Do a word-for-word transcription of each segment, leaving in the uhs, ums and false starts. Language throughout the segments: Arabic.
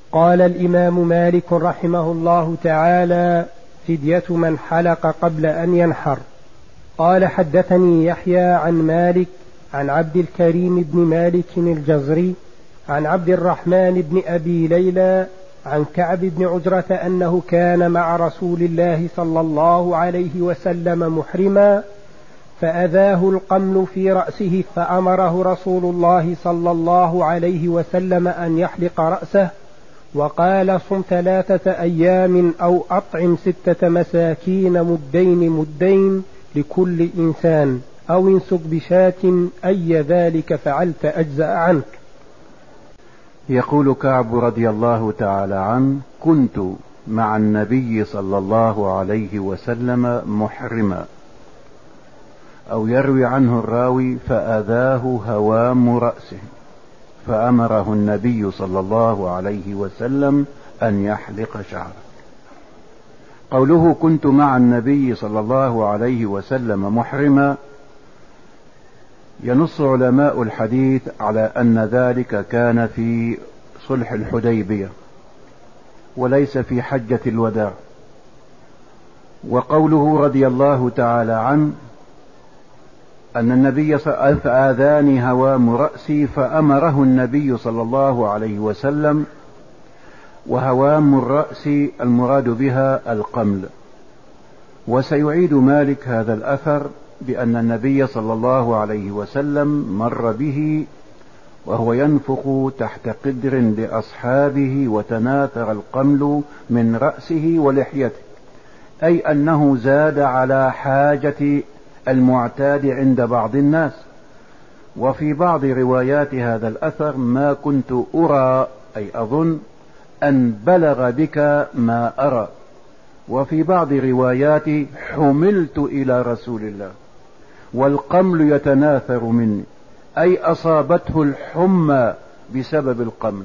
قال الإمام مالك رحمه الله تعالى: فدية من حلق قبل أن ينحر. قال: حدثني يحيى عن مالك عن عبد الكريم بن مالك الجزري عن عبد الرحمن بن أبي ليلى عن كعب بن عجرة أنه كان مع رسول الله صلى الله عليه وسلم محرما، فأذاه القمل في رأسه، فأمره رسول الله صلى الله عليه وسلم أن يحلق رأسه، وقال: صم ثلاثة أيام أو أطعم ستة مساكين مدين مدين لكل إنسان، أو انسك بشاة، أي ذلك فعلت أجزأ عنك. يقول كعب رضي الله تعالى عنه: كنت مع النبي صلى الله عليه وسلم محرما، أو يروي عنه الراوي: فأذاه هوام رأسه، فأمره النبي صلى الله عليه وسلم أن يحلق شعره. قوله كنت مع النبي صلى الله عليه وسلم محرما، ينص علماء الحديث على أن ذلك كان في صلح الحديبية وليس في حجة الوداع. وقوله رضي الله تعالى عنه أن النبي فآذاني هوام رأسي، فأمره النبي صلى الله عليه وسلم. وهوام الرأس المراد بها القمل. وسيعيد مالك هذا الأثر بأن النبي صلى الله عليه وسلم مر به وهو ينفخ تحت قدر لأصحابه، وتناثر القمل من رأسه ولحيته، أي أنه زاد على حاجة المعتاد عند بعض الناس. وفي بعض روايات هذا الأثر: ما كنت أرى، أي أظن، أن بلغ بك ما أرى. وفي بعض روايات: حملت إلى رسول الله والقمل يتناثر مني، أي أصابته الحمى بسبب القمل.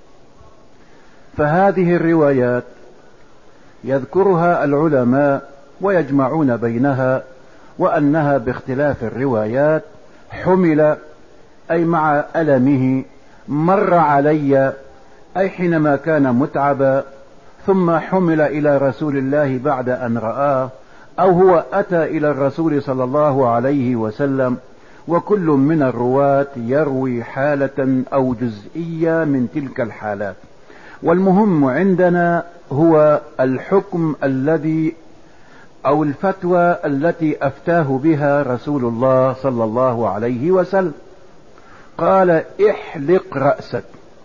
فهذه الروايات يذكرها العلماء ويجمعون بينها، وأنها باختلاف الروايات حمل، أي مع ألمه، مر علي، أي حينما كان متعبا، ثم حمل إلى رسول الله بعد أن رآه، أو هو أتى إلى الرسول صلى الله عليه وسلم. وكل من الرواة يروي حالة أو جزئية من تلك الحالات. والمهم عندنا هو الحكم الذي أو الفتوى التي أفتاه بها رسول الله صلى الله عليه وسلم. قال: احلق رأسك.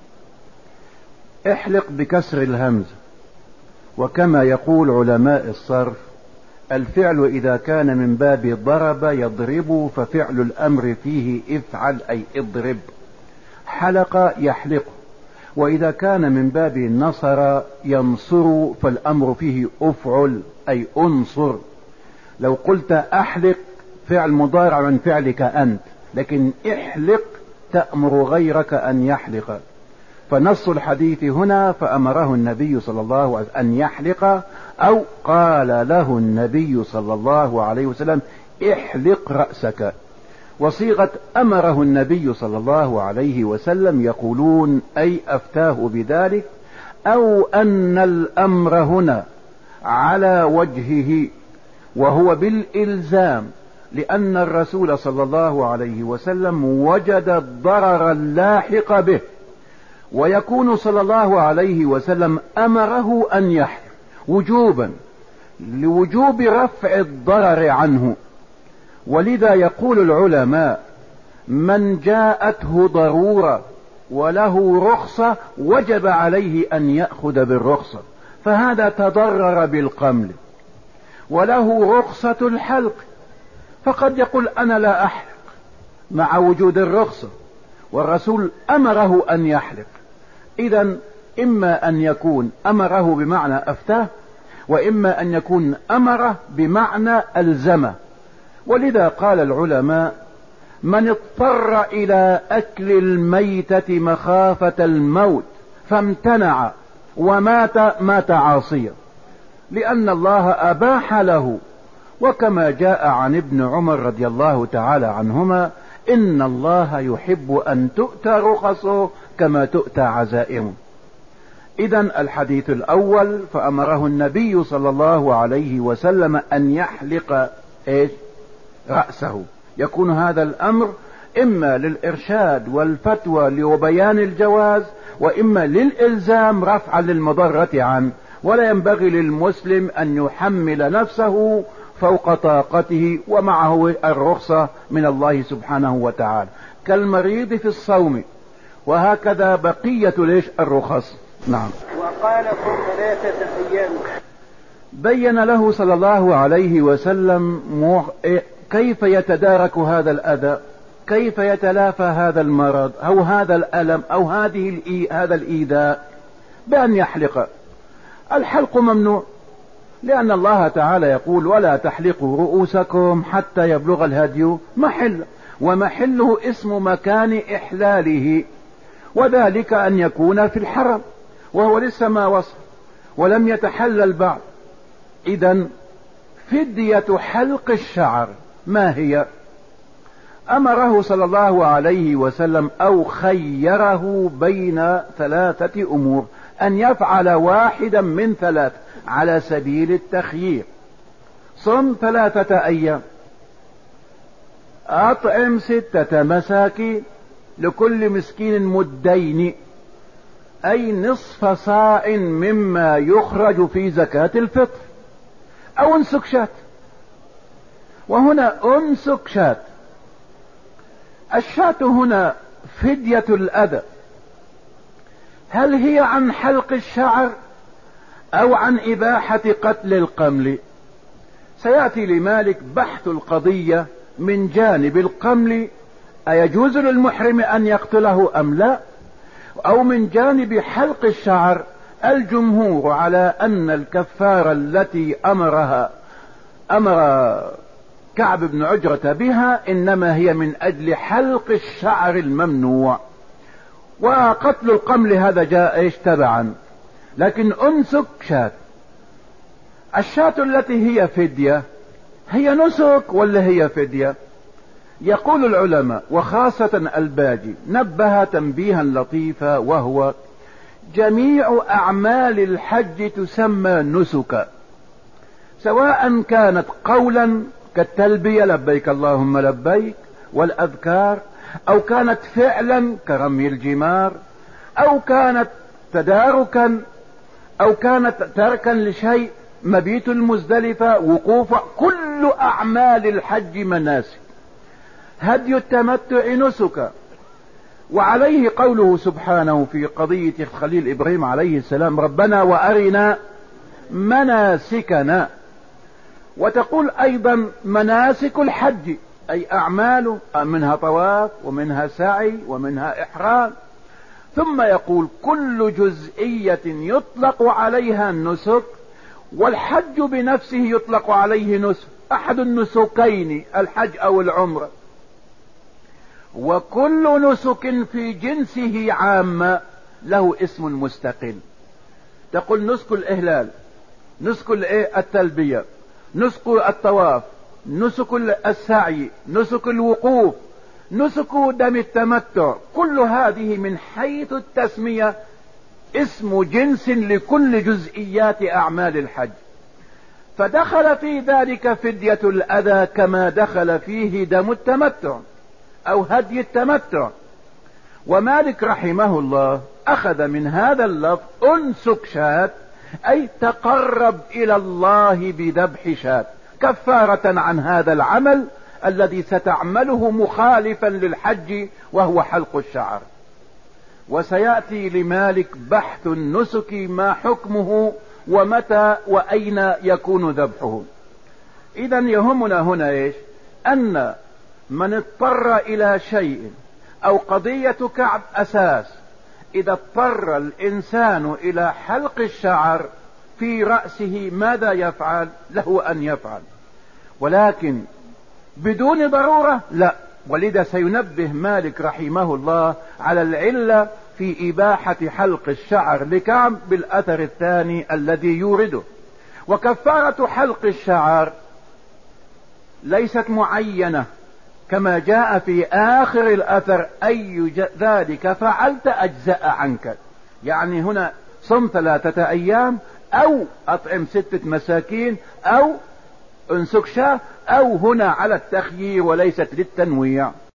احلق بكسر الهمز. وكما يقول علماء الصرف: الفعل إذا كان من باب ضرب يضرب، ففعل الأمر فيه افعل، أي اضرب. حلق يحلق. وإذا كان من باب نصر ينصر، فالأمر فيه افعل، أي انصر. لو قلت احلق فعل مضارع من فعلك أنت، لكن احلق تأمر غيرك أن يحلق. فنص الحديث هنا: فأمره النبي صلى الله عليه وسلم أن يحلق، أو قال له النبي صلى الله عليه وسلم: احلق رأسك. وصيغة أمره النبي صلى الله عليه وسلم يقولون: أي أفتاه بذلك، أو أن الأمر هنا على وجهه وهو بالإلزام، لأن الرسول صلى الله عليه وسلم وجد الضرر اللاحق به، ويكون صلى الله عليه وسلم أمره أن يحلق وجوبا لوجوب رفع الضرر عنه. ولذا يقول العلماء: من جاءته ضرورة وله رخصة وجب عليه أن يأخذ بالرخصة، فهذا تضرر بالقمل، وله رخصة الحلق، فقد يقول: أنا لا أحلق مع وجود الرخصة، والرسول أمره أن يحلق. إذن إما أن يكون أمره بمعنى أفتاه، وإما أن يكون أمره بمعنى ألزمه. ولذا قال العلماء: من اضطر إلى أكل الميتة مخافة الموت فامتنع ومات، مات عاصيا، لأن الله أباح له. وكما جاء عن ابن عمر رضي الله تعالى عنهما: إن الله يحب أن تؤتى رخصه كما تؤتى عزائمه. إذن الحديث الأول فأمره النبي صلى الله عليه وسلم أن يحلق إيش رأسه. يكون هذا الأمر إما للإرشاد والفتوى وبيان الجواز، وإما للإلزام رفعا للمضرة عنه. ولا ينبغي للمسلم أن يحمل نفسه فوق طاقته، ومعه الرخصة من الله سبحانه وتعالى كالمريض في الصوم، وهكذا بقية ليش الرخص. نعم. وقال كن ثلاثة أيام. بين له صلى الله عليه وسلم كيف يتدارك هذا الأذى، كيف يتلافى هذا المرض أو هذا الألم أو هذه الإي... هذا الإيذاء، بأن يحلق. الحلق ممنوع، لأن الله تعالى يقول ولا تحلقوا رؤوسكم حتى يبلغ الهدي محل، ومحله اسم مكان إحلاله، وذلك أن يكون في الحرم، وهو لسه ما وصل ولم يتحلل بعد. إذن فدية حلق الشعر ما هي؟ أمره صلى الله عليه وسلم أو خيره بين ثلاثة أمور، أن يفعل واحدا من ثلاث على سبيل التخيير. صم ثلاثة أيام، أطعم ستة مساكين، لكل مسكين مدين، أي نصف صاع مما يخرج في زكاة الفطر، أو انسك شاة. وهنا انسك شاة، الشاة هنا فدية الأذى. هل هي عن حلق الشعر أو عن إباحة قتل القمل؟ سيأتي لمالك بحث القضية من جانب القمل، أيجوز للمحرم أن يقتله أم لا، أو من جانب حلق الشعر. الجمهور على أن الكفارة التي أمرها أمر كعب بن عجرة بها إنما هي من أجل حلق الشعر الممنوع، وقتل القمل هذا جاء ايش تبعا. لكن انسك شاة، الشاة التي هي فدية هي نسك ولا هي فدية؟ يقول العلماء وخاصة الباجي نبه تنبيها لطيفا، وهو جميع أعمال الحج تسمى نسكا، سواء كانت قولا كالتلبية لبيك اللهم لبيك والأذكار، أو كانت فعلا كرمي الجمار، أو كانت تداركا، أو كانت تركا لشيء مبيت المزدلفة، وقوف. كل أعمال الحج مناسك. هدي التمتع نسكا، وعليه قوله سبحانه في قضية خليل إبراهيم عليه السلام ربنا وأرنا مناسكنا. وتقول أيضا مناسك الحج أي أعماله، منها طواف ومنها سعي ومنها إحرام. ثم يقول كل جزئية يطلق عليها النسك، والحج بنفسه يطلق عليه نسك، أحد النسكين الحج أو العمرة. وكل نسك في جنسه عامة له اسم مستقل. تقول نسك الإهلال، نسك التلبية، نسك الطواف، نسك السعي، نسك الوقوف، نسك دم التمتع. كل هذه من حيث التسمية اسم جنس لكل جزئيات أعمال الحج، فدخل في ذلك فدية الأذى كما دخل فيه دم التمتع أو هدي التمتع. ومالك رحمه الله أخذ من هذا اللفظ أنسك شاة، أي تقرب إلى الله بذبح شاة كفارة عن هذا العمل الذي ستعمله مخالفا للحج وهو حلق الشعر. وسيأتي لمالك بحث النسك ما حكمه ومتى وأين يكون ذبحه. إذا يهمنا هنا إيش؟ أن من اضطر إلى شيء، أو قضية كعب أساس، إذا اضطر الإنسان إلى حلق الشعر في رأسه ماذا يفعل؟ له أن يفعل، ولكن بدون ضرورة لا. ولذا سينبه مالك رحمه الله على العلة في إباحة حلق الشعر لكعب بالأثر الثاني الذي يورده. وكفارة حلق الشعر ليست معينة كما جاء في آخر الأثر أي ذلك فعلت أجزأ عنك. يعني هنا صم ثلاثة ايام او اطعم ستة مساكين او انسك شاة، او هنا على التخيير وليست للتنويع.